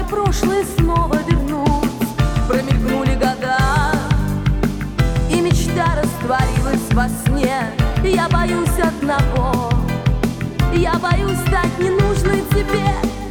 прошлое снова вернуть. Промелькнули года, и мечта растворилась во сне. Я боюсь одного, я боюсь стать ненужной тебе.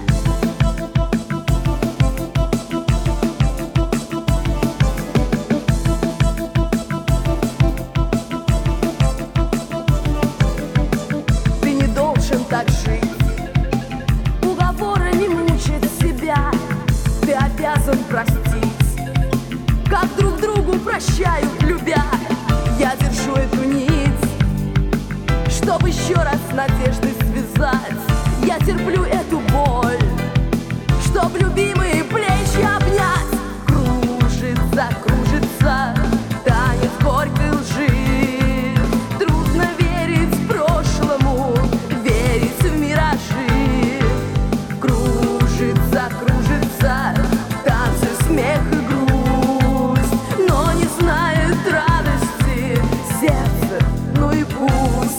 Ты не должен так жить, уговорами мучить себя. Ты обязан простить, как друг другу прощают, любя. Я держу эту нить, чтобы еще раз с надеждой связать. Я терплю эту боль, чтоб любимые плечи обнять. Кружится, кружится танец горькой лжи. Трудно верить прошлому, верить в миражи. Кружится, кружится танцы, смех и грусть, но не знает радости сердце, ну и пусть.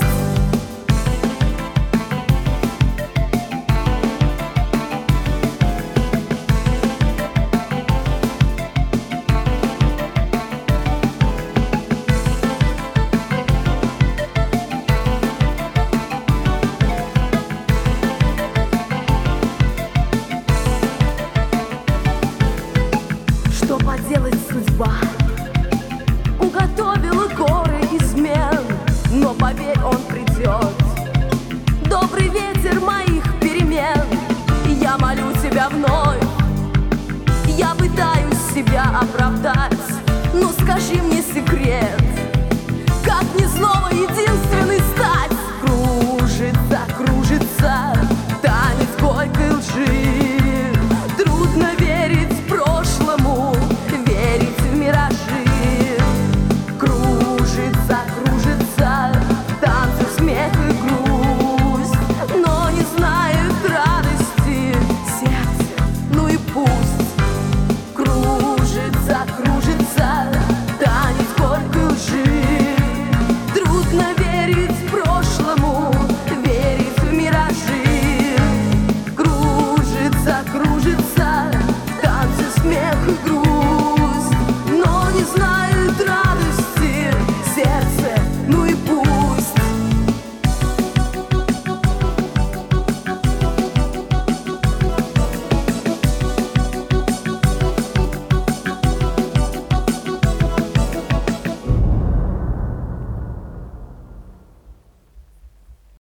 Что поделать, судьба уготовила горы измен, но поверь, он придет, добрый ветер моих перемен. И я молю тебя вновь, я пытаюсь себя оправдать, но скажи